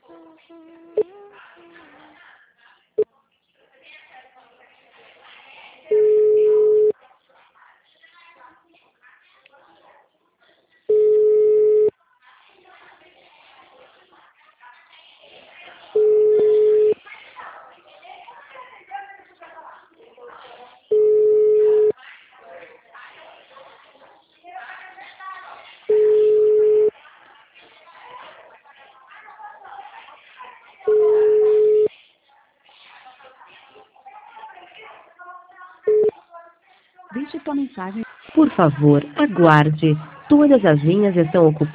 Deixe sua mensagem. Por favor, aguarde. Todas as linhas estão ocupadas.